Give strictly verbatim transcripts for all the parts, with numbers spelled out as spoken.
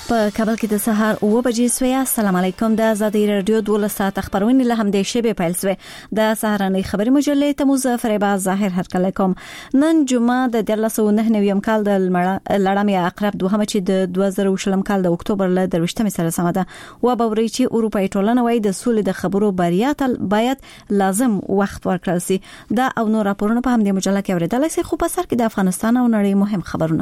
په کابل کې د سهار اوه بجې سوی. السلام علیکم. د آزادۍ رادیو دولس ساعت خبرونه له همدې شبي پیل سوی. د سهارنۍ خبري مجلې ته موزه فریبا ظاهر هرکله کوم. نن جمعه د دولس سوه نه نوي کال د لړم یا اقرب دوهمه چې د دوه زره وشلم کال د اکتوبر له درويشتمې سره سم ده. و باوري چې اروپאי ټولنه وای د سولې د خبرو بریا ته باید لازم وخت ورکړل شي. دا او نور راپورونه په همدې مجله کې اوریدل شي. خو په سر کې د افغانستان او نړۍ مهم خبرونه.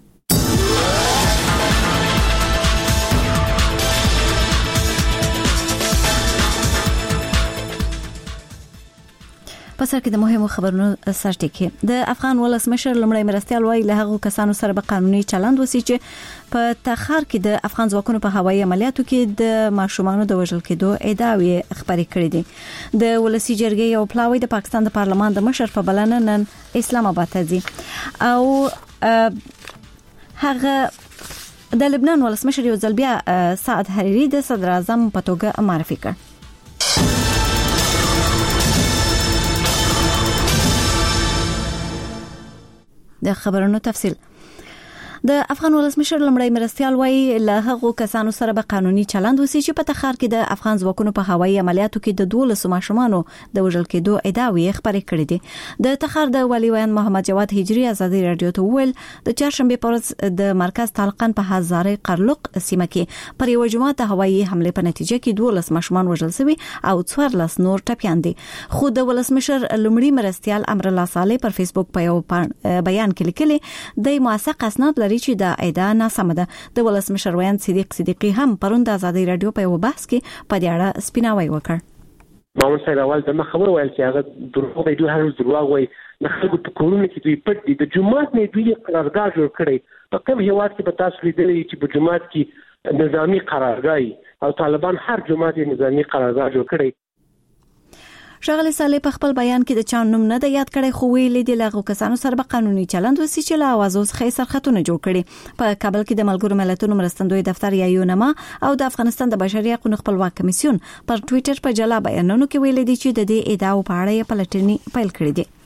په سر کې د مهمو خبرونو سرټکی. د افغان ولسمشر لمړی مرستيال وایي له هغو کسانو سره به قانوني چلند وسی چې په تخار کې د افغان ځواکونو په هوایي عملیاتو کې د ماشومانو د وژل کېدو ادعاوې خبرې کړې دي. د ولسی جرګې یو پلاوی د پاکستان د پارلمان د مشر په بلنه نن اسلام آباد ته ځي او هغه د لبنان ولسمشر یو ځل بیا سعد حریری د صدر اعظم په توګه معرفي کړ. د خبرونو تفصیل. د افغان ولسمشر لمړی مرستيال وایي له هغو کسانو سره به قانوني چلند وسی چې په تخار کې د افغان ځواکونو په هوایي عملیاتو کې د دولس ماشومانو د وژل کېدو ادعاوې خبرې کړې دي. د تخار د والي ویان محمد جواد هجری آزادۍ رادیو ته ویل د چهارشنبه پر ورځ د مرکز طالقان په هزاره قرلق سیمه کې پر یو جماعت هوایي حمله په نتیجه کې دولس ماشومان وژل شوي او څوارلس نور ټپيان دي. خو د ولسمشر لمړی مرستيال امر الله صالح پر فیسبوک په یو بیان کې لیکلي د موثق اسناد لري چې دا ادعا ناسمه ده. د ولسمشر ویان صدیق صدیقی هم پروند آزادۍ رادیو په یو بحث کې په دې اړه سپیناوی وکړ. مامون صاحب اول د خبر ویل چې هغه دروغ دی، دوی هر دروغ وایي. نه خلکو په کورونه کې دوی پټ دي. د جمعات نه دوی قرارداد جوړ کړی. په کوم هیواد کې به تاسو لیدلی چې په جمعات کې نظامی قرارداد او طالبان هر جمعات نظامی قرارداد جوړ کړی. شغله صالح په خپل بیان کې د چا نوم نه د یاد کړي خو ویلي دی لغه کسانو سره به قانوني چلند وسی چې لا आवाज اوس خې سرختونه جوړ کړي. په کابل کې د ملګرو ملتونو مرستندوی دفتر یا یونما او د افغانستان د بشري حقوقو خپلواک کمیسیون پر ټوئیټر په جلا بیانونو کې ویلي دي چې د دې ادعاو په اړه پلټنې پیل کړې دي.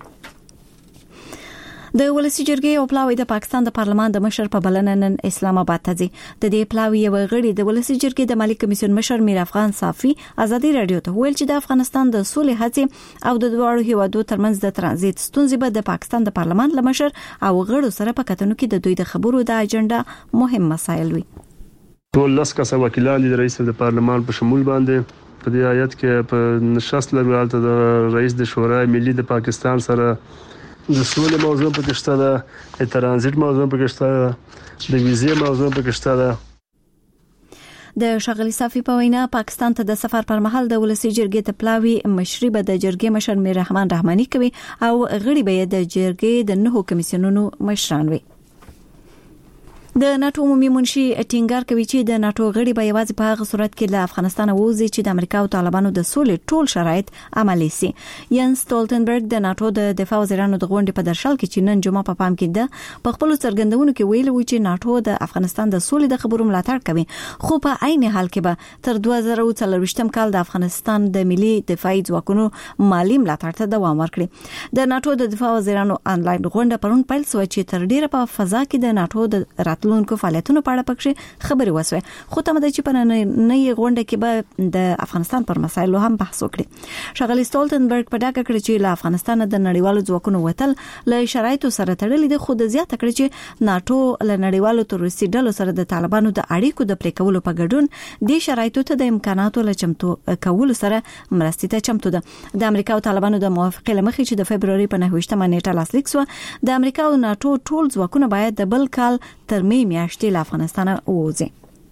د ولسی جرګې او پلاوی د پاکستان د پارلمان د مشر په بلنه نن اسلام آباد ته ځي. د دې پلاوی یو غړي د ولسی جرګې د مالی کمیسیون مشر میر افغان صافي آزادۍ رادیو ته ویل چې د افغانستان د سولې هڅې او د دوه هیوادو ترمنځ د ترانزیت ستونزې به د پاکستان د پارلمان له مشر او غړو سره په کتنو کې د دوی د خبرو د اجنډا مهم مسایل وي. ټول لاس کسه وکیلان د رئیس د پارلمان په شمول باندې په دې آیت کې په نشست لري د رئیس د شورای ملي د پاکستان سره د سولې موضوع پکې شته ده، د ترانزیت موضوع پکې شته ده، د ویزې موضوع پکې شته ده. د شغلی صافي په وینا پاکستان ته د سفر پر مهال د ولسی جرګې ته پلاوی مشري به د جرګې مشر میر رحمان رحماني کوي او غړي به د جرګې د نهو کمیسیونونو مشران وي. د ناتو عمومي منشي ټینګار کوي چې د ناتو غړي به یوازې په هغه صورت کې له افغانستان ووځي چې د امریکا او طالبانو د سولې ټول شرایط عملي شي. ینس ستولتنبرګ د ناتو د دفاع وزیرانو د غونډې په درشل کې چې نن جمعه په پام کې ده په خپل څرګندونو کې ویلي و چې ناتو د افغانستان د سولې د خبرو ملاتړ کوي، خو په عین حال کې به تر دوه زره څلرويشتم کال د افغانستان د ملي دفاعي ځواکونو مالی ملاتړ ته دوام ورکړي. د ناتو د دفاع وزیرانو انلاین غونډه پرون پیل شو چې تر ډیره په فضا کې د ناتو د راتلونکو فعالیتونو په اړه پکې خبرې وسوي. خو تمه ده چې په نړۍ غونډه کې به د افغانستان پر مسایلو هم بحث وکړي. شغلی ستولتنبرګ په ډاګه کړی چې له افغانستان د نړیوالو ځواکونو وتل له شرایطو سره تړلې ده، خو د زیاته کړی چې ناتو له نړیوالو تروریستي ډلو سره د طالبانو د اړیکو د پرې کولو په ګډون د شرایطو ته د امکاناتو له چمتو کولو سره مرستې ته چمتو ده. د امریکا او طالبانو د موافقې لمخې چې د فبرवरी په نهه نیټه لاسلیک شو، د امریکا او ناتو ټول ځواکونه باید د بل کال تر می میاشتې له افغانستان ووځي.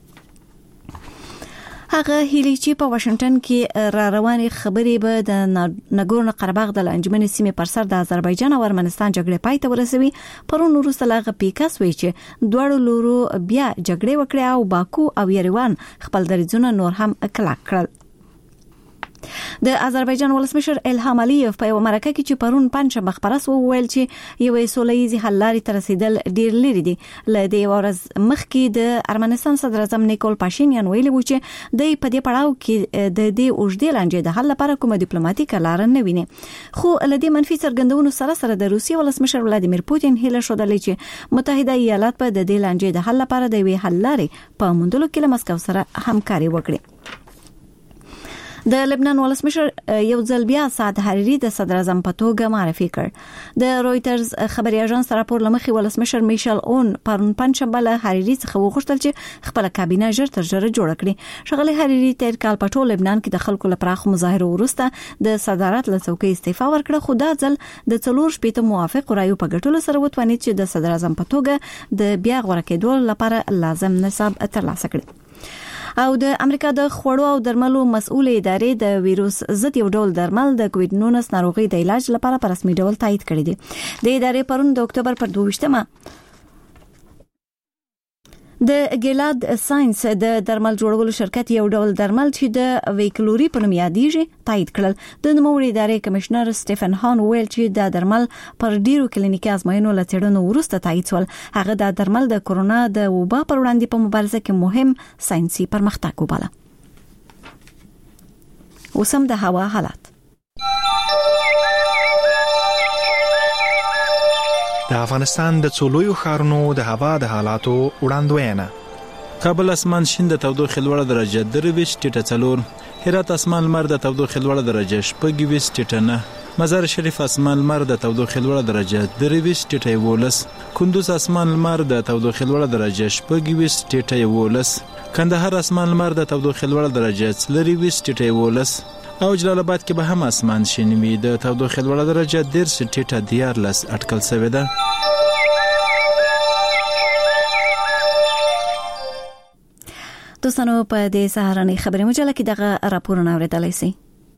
هغه هیلي چې په واشنگټن کې را روانې خبرې به د نګورنو قرهباغ د انجمن سیمې پر سر د آذربایجان او ارمنستان جګړې پای ته ورسوي. پرون وروسته لاغه پیکاس وی چې دوړو لورو بیا جګړې وکړي او باکو او یریوان خپل دریځونه نور هم کلک کړل. د آذربایجان ولسمشر الهام علیف په یو مرکه کې چې پرون پنځه مخبرس وویل چې یو سولهییزي حل لارې تر رسیدل ډیر لري دي. ل دې ورځ مخکې د ارمنستان صدر اعظم نیکول پاشینیان ویلي و چې د په دې پړاو کې د دې اوږدې لانجې د حل لپاره کومه ډیپلوماټیکه لار نه ویني. خو ل دې منفي څرګندونو سره سره د روسیې ولسمشر ولادیمیر پوتین هیله شودلې چې متحده ایالات په د دې لانجې د حل لپاره د وی حل لارې په موندلو کې له مسکو سره همکاري وکړي. د لبنان ولسمشر یو ځل بیا سعد حریری د صدر اعظم په توګه معرفي کړ. د رويټرز خبري اژانس راپور لمخې ولسمشر میشل اون پرون پنځه بل حریری څخه وغوښتل چې خپل کابینه ژر تر ژره جوړ کړي. شغله حریری تیر کال په ټول لبنان کې د خلکو لپاره مظاهره وروسته د صدارت له څوکۍ استعفا ورکړه، خو دا ځل د څلور شپېته موافق رایو په ګټلو سره وتوانید چې د صدر اعظم په توګه د بیا غوړه کېدو لپاره لازم نصاب ترلاسه کړي. او د امریکا د خوړو او درملو مسؤل ادارې د ویروس ضد یو ډول درمل د کووډ نولس ناروغي د علاج لپاره په رسمي ډول تایید کړی دي. د ادارې پرون د اکتوبر پر دوه د ګیلاد ساينس د درمل جوړولو شرکت یو ډول درمل چې د ویکلوري په نوم یادېږي تایید کړل. د نوموړي ادارې کمشنر سټيفن هان ویل چې دا درمل پر ډیرو کلینیکي ازموینو له څېړنو وروسته تایید شول. هغه دا درمل د کورونا د وبا پر وړاندې په مبارزه کې مهم ساينسي پرمختګ وباله. اوسم د هوا حالات. د افغانستان د څولویو ښارونو د هوا د حالاتو وړاندوینه. کابل اسمان شین د تودوخې لوړه درجه درویش ټیټه څلور، هرات اسمان لمر د تودوخې لوړه درجه شپږ ویشت ټیټه نه، مزار شریف اسمان لمر د تودوخې لوړه درجه درې ویشت ټیټه یولس، کندوز اسمان لمر د تودوخې لوړه درجه شپږ ویشت ټیټه یولس، کندهار اسمان لمر د تودوخې لوړه درجه څلور ویشت ټیټه یولس او جلال آباد کې به هم اسمان شین وي د تودوخې لوړه درجه دېرش ټیټه دیارلس اټکل شوې ده. دوستانو په دې سهارنۍ خبري مجله کې دغه راپورونه اوریدلای شئ.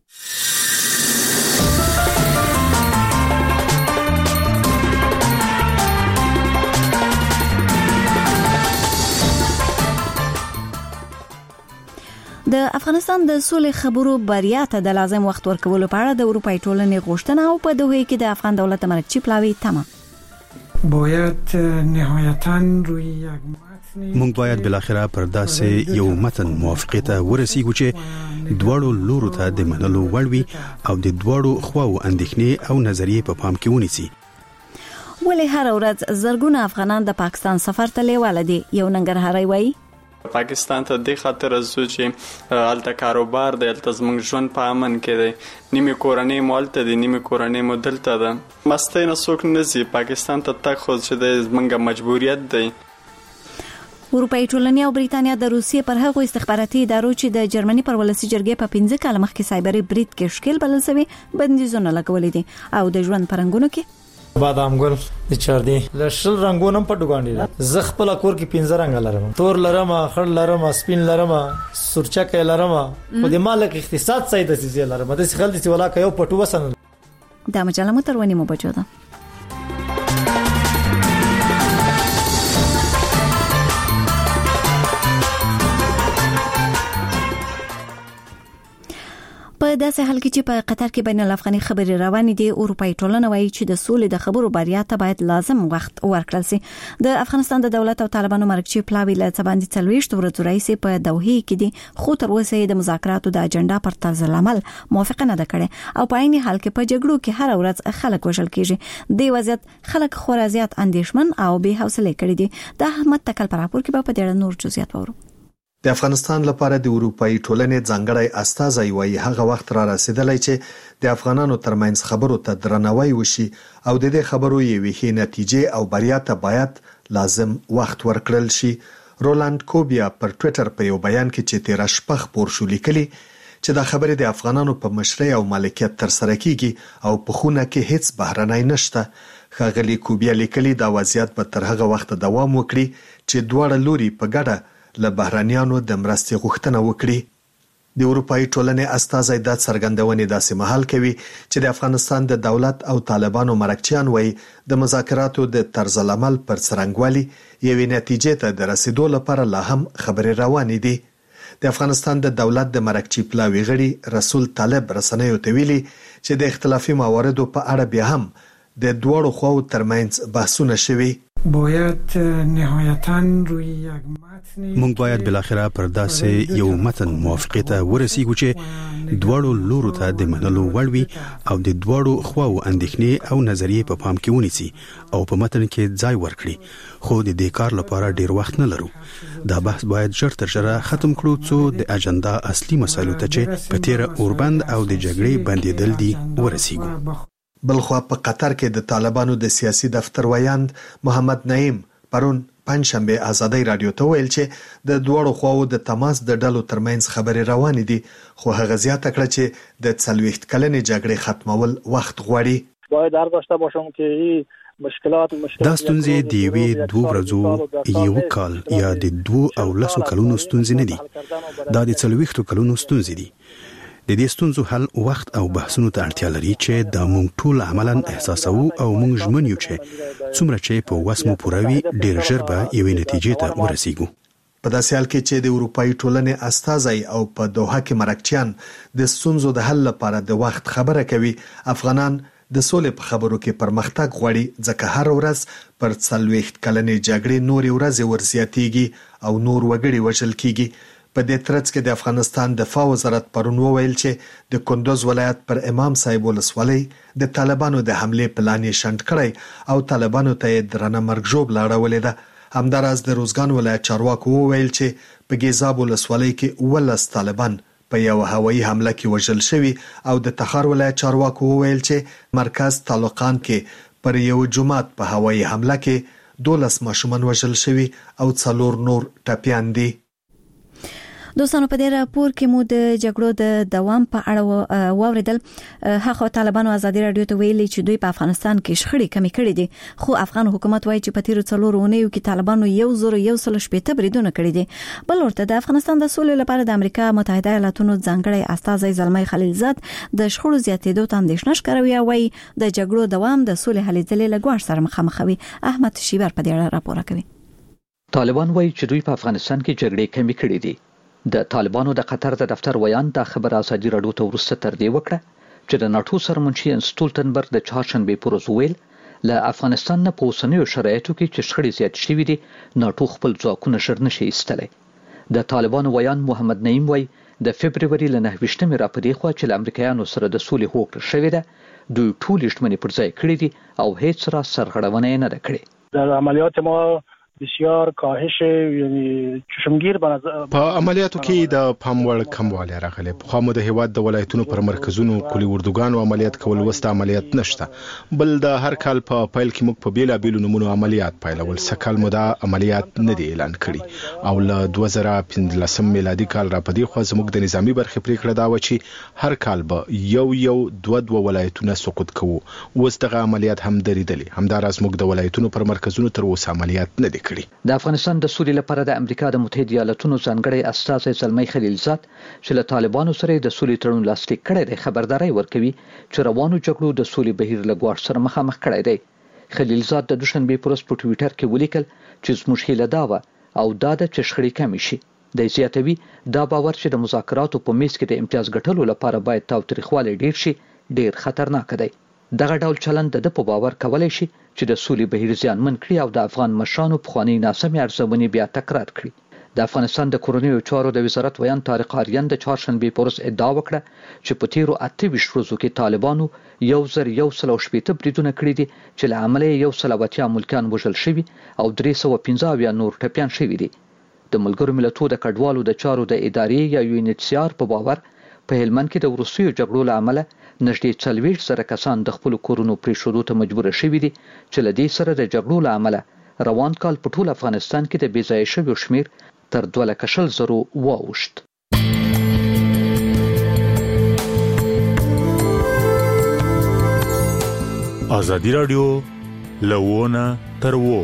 د افغانستان د سولې خبرو بریا ته د لازم وخت ورکولو په اړه د اروپای ټولنې غوښتنه او په دوه کې د افغان دولت مرکزی پلاوی تمام. باید نهایتاً روی یک مونږ باید بالاخره پر داسې یو متن موافقه ته ورسیږو چې دواړو لورو ته د منلو وړ وي او د دواړو خواو اندېښنې او نظریې په پام کې ونیسي. ولې هر ورځ زرګونه افغانان د پاکستان سفر ته لیواله دي؟ یو ننګرهاري وایي پاکستان ته د خاطر زو چې الته کاروبار د الته زموږ ژوند په امن کې دی، نیمه کورنۍ مولته دي، نیمه کورنۍ مدلته ده، مستۍ نه څوک نه زی پاکستان ته تک خو چې د زمونږه مجبوریت دی. اروپای ټولنې او بریتانیا د روسیې پر هغو استخباراتي ادارو چې د جرمني پر ولسی جرګې په پنځه کال مخکې سایبری برید کې شکل بلل شوی بندیزونه لګولې دي او د ژوند پرنګونو کې بادام ګل د چاردي لشل رنگونه په ډوګانډي ز خپل کور کې پنځه رنگ لرم، تور لرم، خړ لرم، سپین لرم، سورچکه لرم، خو د مالک اقتصاد سید سي لرم، د خل دي ولا کيو پټو وسن. دا مجله مو تر ونی مو بچو ده. په داسې حال کې چې په قطر کې بین الافغاني خبري روانې دي، اروپای ټولنه وایي چې د سولې د خبرو بریا ته باید لازم وخت ورکړل شي. د افغانستان د دولت او طالبانو مرکزی پلاوی له څباندې څلويشت ورځې راځي په دوحه کې دي، خو تر اوسه د مذاکراتو د اجنډا پر طرز العمل موافقه نه ده کړې او په عین حال کې په جګړو کې هر ورځ خلک وژل کیږي. د وضعیت خلک خورا زیات اندېښمن او بې حوصله کړي دي. د احمد تکل پر راپور کې په ډېر نور جزئیات وورو. د افغانستان لپاره د اروپאי ټولنې ځانګړی استازی وایي هغه وخت را رسیدلی چې د افغانانو ترمنځ خبرو ته درناوی وشي او د دې خبرو یوې ښې نتیجې او بریا ته باید لازم وخت ورکړل شي. رولاند کوبیا پر ټوئیټر په یو بیان کې چې تیر شپه خبر شو لیکلي چې دا خبره د افغانانو په مشرۍ او مالکیت تر سره کیږي او په خونه کې هیڅ بهرنۍ نشته. ښاغلي کوبیا لیکلي دا وضعیت به تر هغه وخت دوام وکړي چې دواړه لوري په ګډه له بهرانيانو د مرستې غوښتنه وکړي. د اروپאי ټولنې استازی د څرګندونې داسې مهال کوي چې د افغانستان د دولت او طالبانو مرکچیان وایي د مذاکراتو د طرز العمل پر څرنګوالي یوې نتیجې ته د رسیدو لپاره لا هم خبرې روانې دي. د افغانستان د دولت د مرکچی پلاوی غړي رسول طالب رسنیو ته ویلي چې د اختلافي مواردو په اړه بیا هم د دوړو خواو ترمنځ بحثونه شوي. باید نهایتاً روی یک متن مونږ باید بالاخره پر داسې یو متن موافقه ته ورسیږو چې دوړو لورو ته د منلو وړ وي او د دوړو خواو اندېښنې او نظریې په پام کې ونیسي او په متن کې ځای ورکړي، خو د دې کار لپاره ډیر وخت نه لرو. دا بحث باید ژر تر ژره ختم کړو څو د اجنډا اصلي مسایلو ته چې په تیر اوربند او د جګړې بندیدل دي ورسیږو. بلخوا په قطر کې د طالبانو د سیاسي دفتر ویاند محمد نعیم پرون پنځشنبه آزادۍ رادیو ته ویل چې د دوړو خواو د تماس د ډلو ترمنځ خبرې روانې دي، خو هغه زیاته کړه چې د څلوېښت کلنې جګړې ختمول وخت غواړي. باید هر داشته باشم که مشکلات مشکلات دا ستونزې د یوې دوه ورځو یو کال یا د دوه او لسو کلونو ستونزې نه دي، دا د څلوېښتو کلونو ستونزې دي. د دې ستونزو حل وخت او بحثونو ته اړتیا لري چې دا مونږ ټول عملاً احساسوو او مونږ ژمن یو چې څومره چې په وسمو پوروي ډیر ژر به یوې نتیجې ته ورسیږو. په داسې حال کې چې د اروپאי ټولنې استازي او په دوحه کې مرکچیان د ستونزو د حل لپاره د وخت خبره کوي، افغانان د سولې په خبرو کې پرمختګ غواړي، ځکه هر ورځ پر څلوېښت کلنې جګړې نورې ورځې ورزیاتېږي او نور وګړي وژل کیږي. په دې ترڅ کې د افغانستان دفاع وزارت پرون وویل چې د کندوز ولایت پر امام صاحب ولسوالۍ د طالبانو د حملې پلان یې شنډ کړی او طالبانو ته درنه مرګ ژوبله اړولې ده. همداراز د روزګان ولایت چارواکو وویل چې په ګیزاب ولسوالۍ کې ولس طالبان په یو هوایي حمله کې وژل شوي او د تخار ولایت چارواکو وویل چې مرکز تعلقان کې پر یو جماعت په هوایي حمله کې دولس ماشومان وژل شوي او څلور نور ټپیان دي. دوستانو په دې راپور کې مو د جګړو د دوام په اړه واوریدل. هغه طالبانو ازادي رادیو ته ویلي چې دوی په افغانستان کې شخړې کمې کړې دي، خو افغان حکومت وایي چې په تیرو څلورو اونیو کې طالبانو یو زر یو سل شپږ بریدونه کړي دي. بل ورته د افغانستان د سولې لپاره د امریکا متحده ایالاتونو ځانګړی استازی زلمي خلیلزاد د شخړو زیاتېدو ته اندېښنه ښکاروي او وایي د جګړو دوام د سولې هلې ځلې له ګواښ سره مخامخ وي. احمد شیبر په دې اړه راپور کوي. طالبان وایي چې دوی په افغانستان کې جګړې کمې کړې دي. د طالبانو د قطر د دفتر ویان د خبر ازادي رادیو ته ورسته تر دې وکړه چې د ناتو سرمنشي انستولتنبرګ د چهارشنبه پر ورځ ویل له افغانستان نه په اوسنیو شرایطو کې چې شخړې زیات شوي دي، ناتو خپل ځواکونه ژر نشي ایستلی. د طالبانو ویان محمد نعیم وایي د فبرवरी له نهه ویشتمې را پدې خوا چې له امریکایانو سره د سولې هوکړه شوې ده، دوی ټولې ژمنې پر ځای کړې دي او هیڅ را سرغړونه یې نه ده کړې. در عملیات ما بسیار کاهش یعنی چشمگیر په عملیاتو کې د پاموړ کموالی راغلی. په مو د هیواد د ولایتونو پر مرکزونو کلی اردوګانو عملیات کول وسته عملیات نشته، بل د هر کال په پایل کې موږ په بیلا بیلو نمونو عملیات پایلول. سکهال مو د عملیات نه دی اعلان کړي او له دوه زره پنځلسم میلادي کال را پدې خو زموږ د نظامی برخې پریکړه دا و چې هر کال به یو یو دوه دوه ولایتونه سقوط کوو. اوس دغه عملیات هم درېدلي. همداراز موږ د ولایتونو پر مرکزونو تر اوسه عملیات نه دی. د افغانستان د سولې لپاره د امریکا د متحده ایالاتونو ځانګړی استازی زلمي خلیلزاد چې له طالبانو سره د سولې تړون لاسلیک کړی دی خبرداري ورکوي چې روانو جګړو د سولې بهیر له ګواښ سره مخامخ کړی دی. خلیلزاد د دوشنبه پر ورځ په ټویټر کې ولیکل چې زموږ هیله دا وه او دا د چې شخړې کمې شي. د زیاتوي دا باور چې د مذاکراتو په میز کې د امتیاز ګټلو لپاره باید تاوتریخوالی ډیر شي ډیر خطرناک دی. دغه ډول چلند د په باور کولای شي چې د سولې بهیر زیانمن کړي او د افغان مشرانو پخواني ناسمې ارزونې بیا تکرار کړي. د افغانستان د کورنیو چارو د وزارت ویان طارق آریان د چهارشنبه په ورځ ادعا وکړه چې په تیرو اته ویشت ورځو کې طالبانو یو زر یو سل شپږ بریدونه کړي دي چې له امله یو سل اتیا ملکیان وژل شوي او درې سوه پنځه اویا نور ټپیان شوي دي. د ملګرو ملتونو د کډوالو د چارو د ادارې یا یو ان ایچ سی آر په باور په هلمند کې د وروستیو جګړو له امله نږدې څلوېښت زره کسان د خپلو کورونو پرېښودو ته مجبور شوي دي چې له دې سره د جګړو له امله روان کال په ټول افغانستان کې د بې ځایه شویو شمیر تر دوه لکه شل زرو واوښت. ازادي رادیو لوونه تر وو.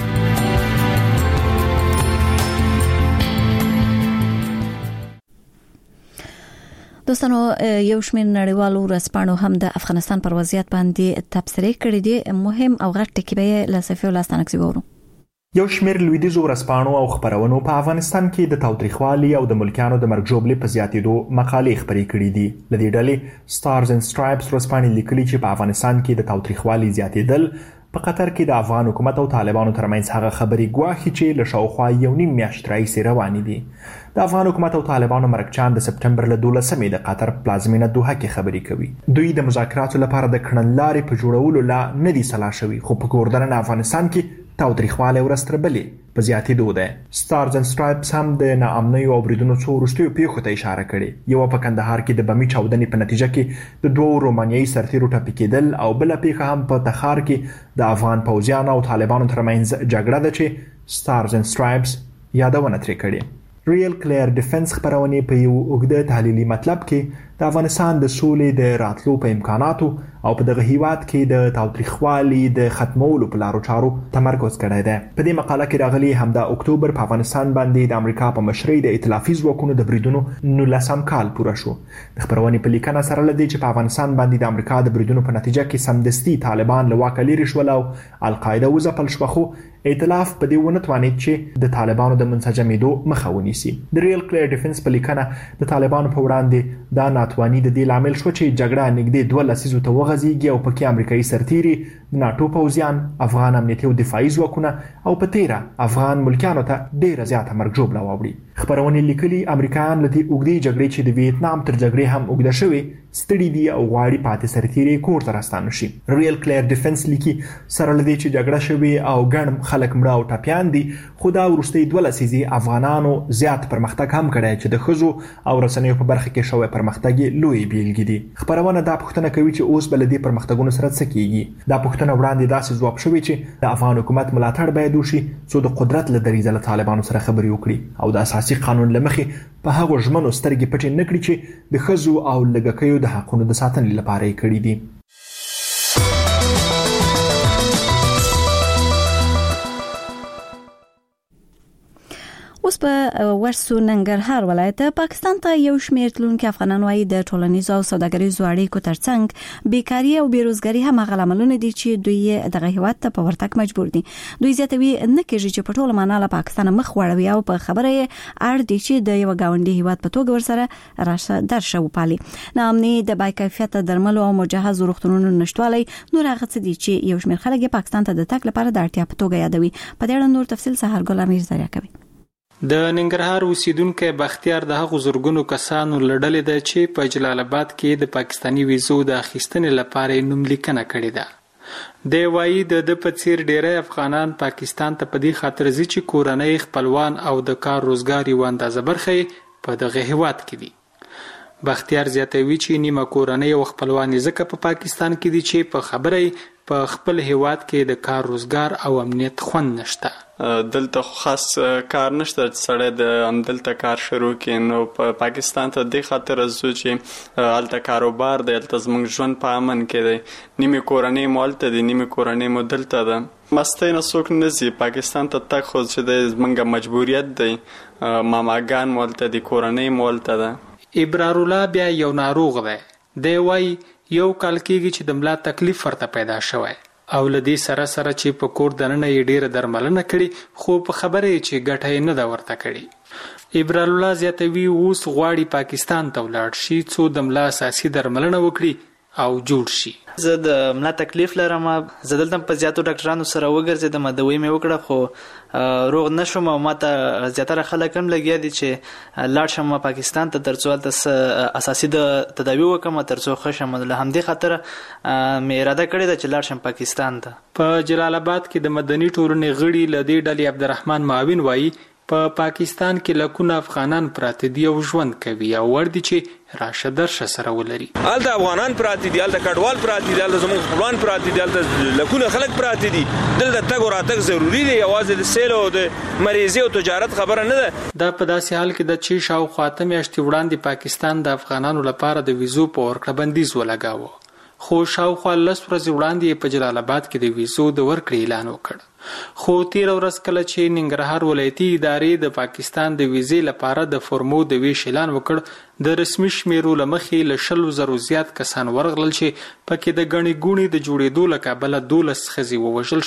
دوستانو یو شمېر نړیوالو ورځپاڼو هم د افغانستان پر وضعیت باندې تبصرې کړې دي. مهم او غټ ټکي به له صفحې ولستانکسي وورو. یو شمېر لویدیځو ورځپاڼو او خپرونو په افغانستان کې د تاوتریخوالي او د ملکیانو د مرګ ژوبلې په زیاتېدو مقالې خپرې کړي دي. له دې ډلې سټارز اینډ سټرایپس ورځپاڼې لیکلي چې په افغانستان کې د تاوتریخوالي زیاتېدل په قطر کې د افغان حکومت او طالبانو ترمنځ هغه خبرې ګواښي چې له شاوخوا یو نیم میاشت راهیسې روانې دي. د افغان حکومت او طالبانو مرکچیان د سپټمبر له دولسمې د قطر پلازمینه دوحه کې خبرې کوي. دوی د مذاکراتو لپاره د کړنلارې په جوړولو لا نه دي سلا شوي، خو په کوردننه افغانستان کې تاوتریخوالی ورځ تر بلې په زیاتېدو ده. سټارز اینډ سټرایپس هم د ناامنیو او بریدونو څو وروستیو پیښو ته اشاره کړې. یوه په کندهار کې د بمي چاودنې په نتیجه کې د دوو رومانیایي سرتیرو ټپي کېدل او بله پیښه هم په تخار کې د افغان پوځیانو او طالبانو ترمنځ جګړه ده چې سټارز اینډ سټرایپس یادونه ترې کړې. ریل کلیر ډیفنس خپرونې په یو اوږده تحلیلي مطلب کې د افغانستان د سولې د راتلو په امکاناتو او په دغه هیواد کې د تاوتریخوالي د ختمولو په لارو چارو تمرکز کړی دی. په دې مقاله کې راغلي همدا اکتوبر په افغانستان باندې د امریکا په مشرۍ د ائتلافي ځواکونو د بریدونو نولسم کال پوره شو. د خپرونې په لیکنه سره له دې چې په افغانستان باندې د امریکا د بریدونو په نتیجه کې سمدستي طالبان له واکه لرې شول او القاعده وځپل شوه، خو ائتلاف په دې ونه توانید چې د طالبانو د منسجمېدو مخه ونیسي. د ریل کلیر ډیفنس په لیکنه د طالبانو په وړاندې دا ناتواني د دې لامل شو چې جګړه نږدې دوه لسیزو ته وغځېږي او پکې امریکایي سرتیري، د ناټو پوځیان، افغان امنیتي او دفاعي ځواکونه او په تیره افغان ملکیانو ته ډېره زیاته مرګ ژوبله واوړي. خپرونې لیکلي امریکایان له دې اوږدې جګړې چې د ویتنام تر جګړې هم اوږده شوې ستړي دي او غواړي پاتې سرتیري کور ته راستانه شي. ریل کلیر ډیفنس لیکي سره له دې چې جګړه شوې او ګڼ خلک مړه او ټپیان دي، خو دا وروستۍ دوه لسیزې افغانانو زیات پرمختګ هم کړی چې د ښځو او رسنیو په برخه کې شوی پرمختګ یې لوی بیلګې دي. خپرونه دا پوښتنه کوي چې اوس به له دې پرمختګونو سره څه کیږي. دا پوښتنه وړاندې داسې ځواب شوې چې د افغان حکومت ملاتړ باید وشي څو د قدرت له دریځه له طالبانو سره خبرې وکړي او د اساسي قانون له مخې په هغو ژمنو سترګې پټې نه کړي چې د ښځو او لږکیو د حقونو د ساتنې لپاره یې کړي دي. اوس په ورسو ننګرهار ولایت پاکستان ته یو شمېر تلونکي افغانان وايي د ټولنیزو او سوداګریزو اړیکو ترڅنګ بیکاري او بیروزګاري هم هغه عاملونه دي چې دوی دغه هیواد ته په ورتګ مجبور دي. دوی زیاتوي نه کېږي چې په ټوله معنا له پاکستان مخ وړوي او په خبره یې اړ دي چې د یو گاونډي هیواد په توګه ورسره راشه درشه وپالي. نامني د با کیفیت درملو او مجهز روغتونونو نشټوالی نور هغه څه دي چې یو شمېر خلک پاکستان ته د تګ لپاره د اړتیا په توګه یادوي. په دې اړه نور تفصیل سحر ګل امیر زریعه کوي. د ننګرهار اوسیدونکو بختیار د هغو زورګونو کسانو لړلې ده چې په جلال آباد کې د پاکستانی ویزو د اخیستنې لپاره نوم لیکنه کړې ده. د وایي د د پڅیر ډیری افغانان پاکستان ته په دې خاطر ځي چې کورنۍ خپلوان او د کار روزګار یو اندازه برخه په دغه هیواد کې دي. بختیار زیاتوي چې نیمه کورنۍ او خپلوان ځکه په پاکستان کې دي چې په خبره په خپل هیواد کې د کار روزګار او امنیت خوند نشته. دلته خاص کار نشته چې سړی د همدلته کار شروع کړي. نو په پاکستان ته دې خاطر ځو چې هلته کاروبار دی، هلته زموږ ژوند په امن کې دی، نیمې کورنۍ مو هلته دی، نیمې کورنۍ مو دلته ده. مستۍ نه څوک نه ځي پاکستان ته تګ، خو چې دی زموږ مجبوریت دی. ماماګان مو هلته دي، کورنۍ مو هلته ده. ابرار الله بیا یو ناروغ دی. دی وایي یو کال کېږي چې د ملا تکلیف ورته پیدا شوی او لدی سره سره چې په کور دننه یې ډیره درملنه کړي، خو په خبره چې ګټه یې نه ده ورته کړي. ابرار الله زیاتوي اوس غواړي پاکستان ته ولاړ شي څو د ملا اساسي درملنه وکړي او جوړ شي. زه د ملا تکلیف لرم، زه دلته په زیاتو ډاکټرانو سره وګرځېدم، دوی مې وکړه خو روغ نشوم او ماته زیاتره خلک هم لګیا دي چې لاړ شم پاکستان ته ترڅو هلته اساسي د تداوي وکړم ترڅو ښه شم. له همدې خاطره مې اراده کړې ده چې لاړ شم پاکستان ته. په جلال آباد کې د مدني ټولنې غړي له دې ډلې عبدالرحمن معاون وایي په پاکستان کې لکونه افغانان پراته دي او ژوند کوي او ور دي چې راشه درشه سره ولري. هلته افغانان پراته دي، هلته کډوال پراته دي، هلته زموږ خپلوان پراته دي، هلته لکونه خلک پراته دي. دلته تګ او راتګ ضروري دی، یوازې د سیل او د مریضۍ او تجارت خبره نه ده. دا په داسې حال کې ده چې شاوخوا اته میاشتې وړاندې پاکستان د افغانانو لپاره د ویزو په ورکړه بندیز ولګاوه، خو شاوخوا لس ورځې وړاندې په جلال آباد کې د ویزو د ورکړې اعلان وکړ. خو تیر ورځ کله چې ننګرهار ولایتي ادارې د پاکستان د ویزې لپاره د فورمو د ویش اعلان وکړ، د رسمي شمیرو له مخې له شلو زرو زیات کسان ورغلل چې پکې د ګڼې ګوڼې د جوړېدو له کبله دولس ښځې ووژل شوې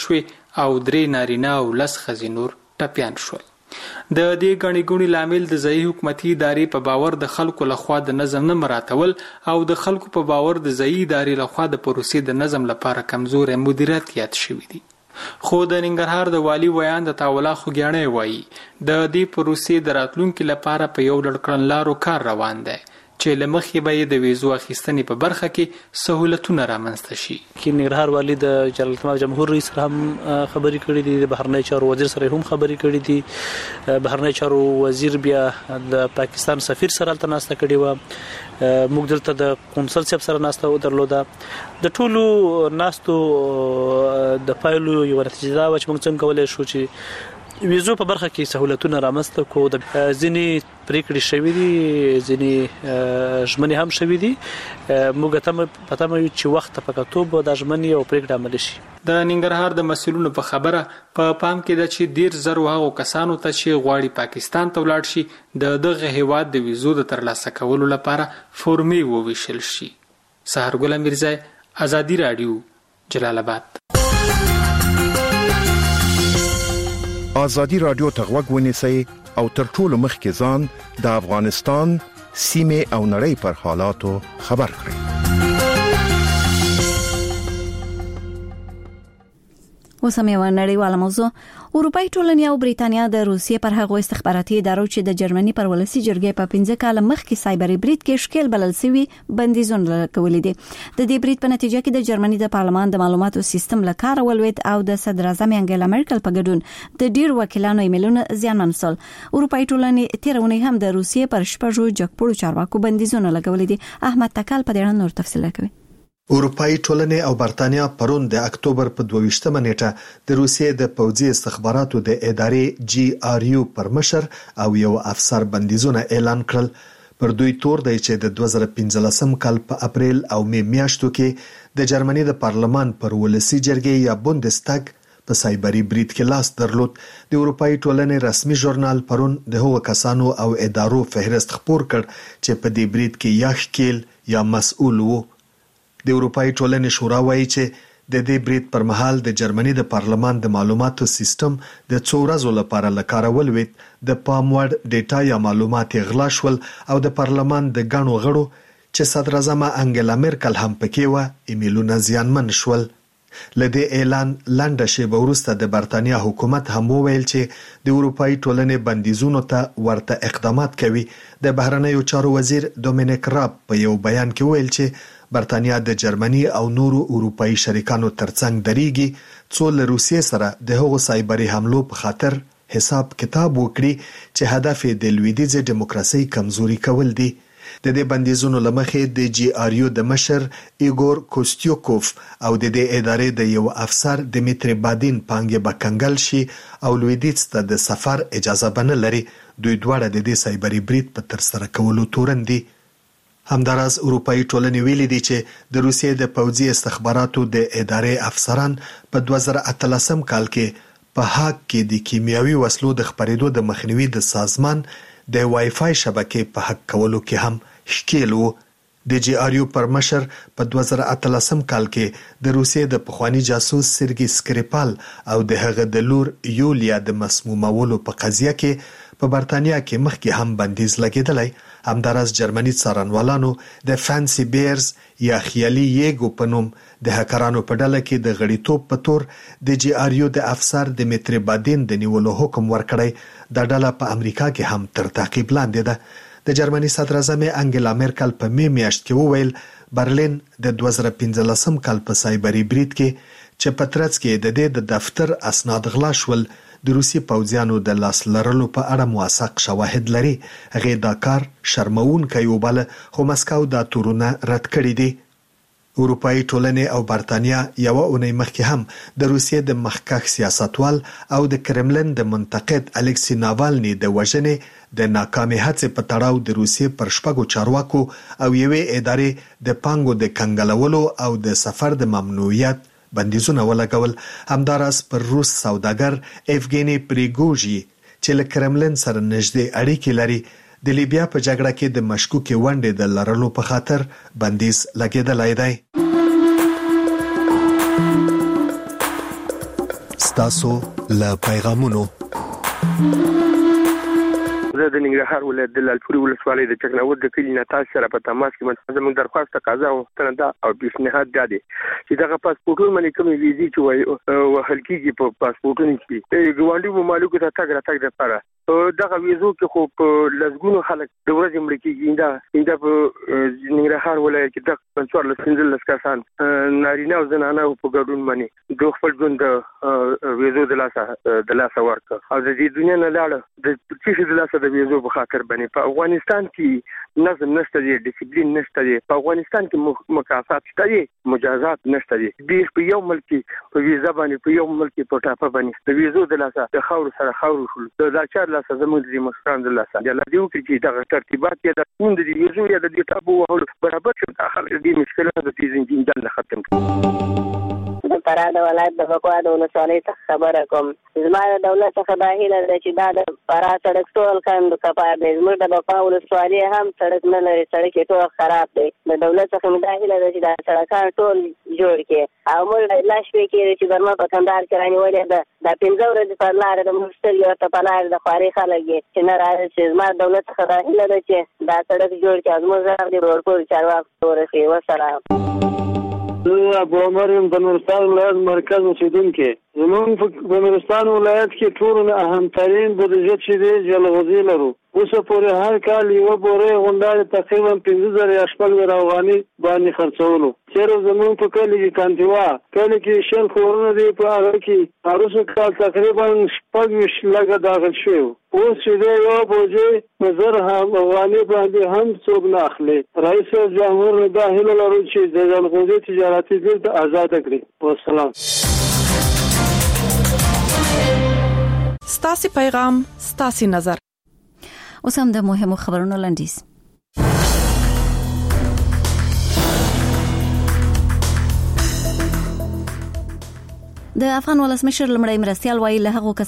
او درې نارینه او لس ښځې نور ټپیان شول. د دې ګڼې ګوڼې لامل د ځایي حکومتي ادارې په باور د خلکو لخوا د نظم نه مراعاتول او د خلکو په باور د ځایي ادارې لخوا د پروسې د نظم لپاره کمزوری مدیریت یاد شوي دي. خو د ننګرهار د والي ویان د تاولا خوږیاڼی وایي د دې پروسې د راتلونکي لپاره په یو ډول کړنلارو کار روان دی چې له مخې به یې د ویزو اخیستنې په برخه کې سهولتونه رامنځته شي. کې ننګرهار والي د جلالتمآب جمهور رئیس سره هم خبرې کړې دي، د بهرنی چارو وزیر سره هم خبرې کړې دي. بهرنی چارو وزیر بیا د پاکستان سفیر سره هلته ناسته کړې وه، موږ دلته د قونسل صاحب سره ناسته درلوده. د ټولو ناستو د پایلو یوه نتیجه دا وه چې موږ څنګه کولی شو چې ویزو په برخه کې سهولتونه رامنځته کړو. د ځینې پریکړې شوې دي، ځینې ژمنې هم شوې دي. موږ په تمه یو چې وخت په کتو به دا ژمنې او پریکړې عملي شي. د ننګرهار د مسؤلینو په خبره په پام کې ده چې ډیر زر هغو کسانو ته چې غواړي پاکستان ته ولاړ شي د دغه هیواد د ویزو د ترلاسه کولو لپاره فورمې وویشل شي. سحرګل میرزا، آزادی رادیو، جلال آباد. آزادی رادیو ته غوږ ونیسئ او تر ټولو مخکې ځان د افغانستان سیمې او نړۍ پر حالاتو خبر کړئ. اوس هم یو نړیواله موضوع. اروپای ټولنې او بریتانیا د روسیې پر هغو استخباراتي ادارو چې د جرمني پر ولسی جرګې په پنځه کال مخکې سایبر برید کې شکل بلل شوی بندیزونه لګولې دي. د دې برید په نتیجه کې د جرمني د پارلمان د معلوماتو سیستم له کار ولوید او د صدر اعظم انګلا مرکل په ګډون د ډیر وکیلانو ایمیلونه زیانمن شول. اروپای ټولنې تیرونه هم د روسیې پر شپږو جګپوړو چارواکو بندیزونه لګولې دي. احمد تکال په دې اړه نور تفصیل کوي. اروپای ټولنې او برتانیا پرون د اکتوبر په دوه ویشتمه نیټه د روسیې د پوځي استخباراتو د ادارې جی آر یو پر مشر او یو افسر بندیزونه اعلان کړل. پر دوی تور دی چې د دوه زره پنځلسم کال په اپریل او می میاشتو کې د جرمني د پارلمان پر ولسی جرګې یا بوندستاګ په سایبری برید کې لاس درلود. د اروپای ټولنې رسمي ژورنال پرون د هغو کسانو او ادارو فهرست خپور کړ چې په دې برید کې یا ښکیل یا مسؤل وو. د اروپای ټولنې شورا وایي چې د دې برید پر مهال د جرمني د پارلمان د معلوماتو سیستم د څو ورځې لپاره لکاره ولوید. د پام وړ ډیټا یا معلومات غلا شول او د پارلمان د غړو غړو چې صدر اعظم انګلا مرکل هم پکې و ایمیلونه زیانمن شول. لدې اعلان لاندې شیبه وروسته د برتانیا حکومت هم وویل چې د اروپای ټولنې بندیزونو ته ورته اقدامات کوي. د بهرنیو چارو وزیر دومینیک راب په یو بیان کې ویل چې برتانیا د جرمني او نورو اروپایي شریکانو ترڅنګ درېږي څو له روسیې سره د هغو سایبری حملو په خاطر حساب کتاب وکړي چې هدف یې د لویدیځې دیموکراسي کمزوري کول دي. د دې بندیزونو لمخې د جی آر یو د مشر ایګور کوستیوکوف او د دې ادارې د یو افسر دمیتری بادین پانګې بکنګل شي او لویدیځ ته د سفر اجازه بنه لري. دوی دواړه د دې سایبری برید په تر سره کولو تورن دي. همداراز اروپایي ټولنې ویلي دي چې د روسیې د پوځي استخباراتو د ادارې افسران په دوه زره اتلسم کال کې په هاګ کې د کیمیاوي وسلو د خپرېدو د مخنیوي د سازمان د وای فای شبکې په حق کولو کې هم ښکیل وو. د جی آر یو پر مشر په دوه زره اتلسم کال کې د روسیې د پخوانی جاسوس سرګي سکریپال او د هغه د لور یولیا د مسمومولو په قضیه کې په برتانیا کې مخکې هم بندیز لګیدلی. همداراز جرمني څارنوالانو د فانسی بیرز یا خیالي یګو په نوم د هکرانو په ډله کې د غړیتوب په تور د جی آر یو د افسر دمیتری بادین د نیولو حکم ورکړی. د ډله په امریکا کې هم تر تعقیب لاندې ده. د جرمني صدر اعظم انګلا مرکل په می میاشت کې وویل برلین د دوه زره پنځلسم کال په سایبری برید کې چې په ترڅ کې د دې د دفتر اسناد غلا شول د روسي پوځیانو د لاس لرلو په اړه موثق شواهد لري. هغه دا کار شرمونکی وباله خو مسکو دا تورونه رد کړی دي. اروپایي ټولنې او برتانیا یو اونۍ مخکې هم د روسیې د مخکښ سیاستوال او د کرملن د منتقد الکسی ناوالني د وژنې د ناکامې هڅې په تړاو د روسیې پر شپږو چارواکو او یوې ادارې د پانګو د کنګلولو او د سفر د ممنوعیت بندیزونه ولګول. همداراز پر روس سوداګر ایفګینی پریګوژي چې له کرملن سره نږدې اړیکې لري د لیبیا په جګړه کې د مشکوکې ونډې د لرلو په خاطر بندیز لګیدلی دی. ستاسو له پیغامونو. زه د ننګرهار ولایت د لالپورې ولسوالۍ د چکناود د کلي نه تاسو سره په تماس کې زموږ درخواست تقاضا او ستنده او پیشنهاد دی چې دغه پاسپورټونه باندې کوم ویزې چې وایي وهل کېږي په پاسپورټونو کې ګاونډي ممالکو ته تګ راتګ لپاره دغه ویزو کې خو په لږونو خلک د ورځې مړ کېږي دا دا په ننګرهار ولایت کې د پنځور لسنځل کسان نارینه او زنانه په ګډون باندې د خپل ژوند د ویزو د لاسه د لاسه ورک او د دې دنیا نه لاړه د چې د لاسه د ویزو په خاطر باندې په افغانستان کې نظم نشته دی، ډیسپلین نشته دی، په افغانستان کې مکافات شته دي، مجازات نشته دي. د په یو ملک په ویزا باندې په یو ملک په ټاپه باندې د ویزو د لاسه د خاور سره خاور شول د چار لاسه زموږ د مشران د لاسه د لدیو کې دغه ترتیبات یا د پوند د ویزو یا د ټاپو وهلو برابر شو داخل د مشکلات د تیزنګین د ختم کړي. د فراه د ولایت د بکوا د ولسوالۍ څخه خبره کوم. زما د دولت څخه دا هیله ده چې دا د فراه سړک ټول کاندو کپار دی. زموږ د بکوا ولسوالۍ هم سړک نه لري، سړک یې ټول خراب دی. د دولت څخه مې دا هیله ده چې دا سړکان ټول جوړ کړي او موږ لا شپې کې چې برما په کندهار کې رانیولې ده دا پنځه ورځې په لاره د مستری ورته په لاره د خواري خلک چې نه راځي. چې زما دولت څخه دا هیله ده چې دا سړک جوړ کړي. زموږ د ورکوړ چارواکو ورسي. وسلام. زه ابو عمر یم د نورستان ولایت مرکز اوسیدونکی. زموږ په نورستان ولایت کې ټول اهمترین بودجه چې دی جلغوزي لرو. اوس پورې هر کال یو بورې غونډه تقریبا پنځه زره یا شپږ زره افغاني باندې خرڅولو. چېرې زموږ په کلي کې کانتیوا کلي کې شل کورونه دي، په هغه کې هروسه کال تقریبا شپږ ویشت لږه داخل شوي. اوس چې دی یو بوجې په زر افغاني باندې هم څوک نه اخلي. رئیس جمهور دا هیله لرو چې د جلغوزي تجارتي بیرته ازاده کړي. والسلام. ستاسو پیغام ستاسو نظر. اوس هم د مهمو خبرونو لاندیز. د افغان ولسمشر لمړی مرستيال وایي له هغو